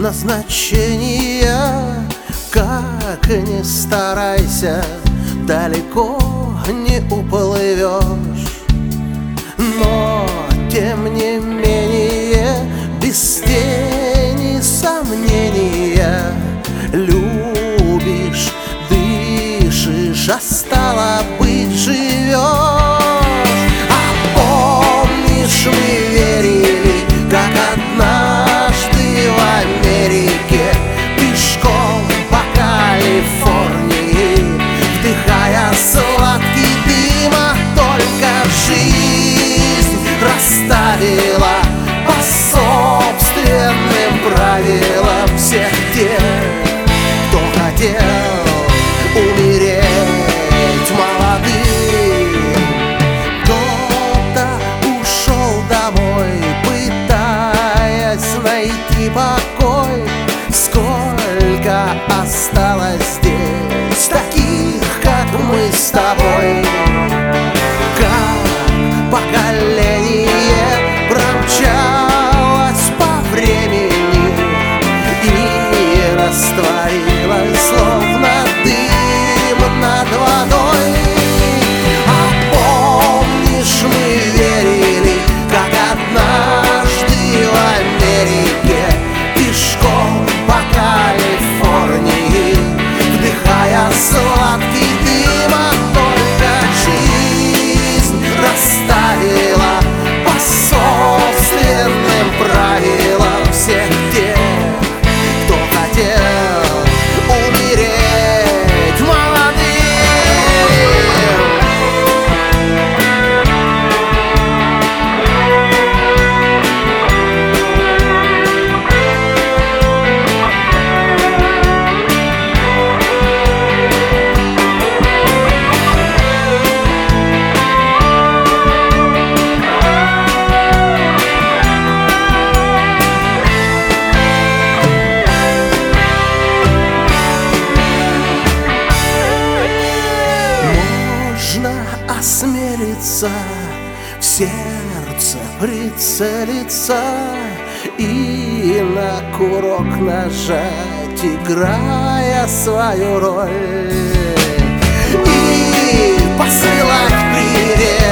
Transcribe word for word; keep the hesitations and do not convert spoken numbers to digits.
назначения. Как ни старайся, далеко не уплывешь. Но, тем не менее, без тени сомнения, любишь, дышишь, а стало быть, живешь. А помнишь, мы верили, как однажды в Америке, пешком по Калифорнии, вдыхая сладкий дым, а только жизнь расставила по собственным правилам всех тех, кто хотел умереть молодым. Кто-то ушел домой, пытаясь найти покой. Сколько осталось здесь таких, как мы с тобой? Как поколение промчалось по времени и растворилось, словно дым над водой. А помнишь, мы верили, как однажды в Америке, пешком по Калифорнии, вдыхая сладкий дым, а только жизнь расставила по собственным правилам всех тех, кто хотел умереть молодым. Осмелиться, в сердце прицелиться и на курок нажать, играя свою роль, и посылать привет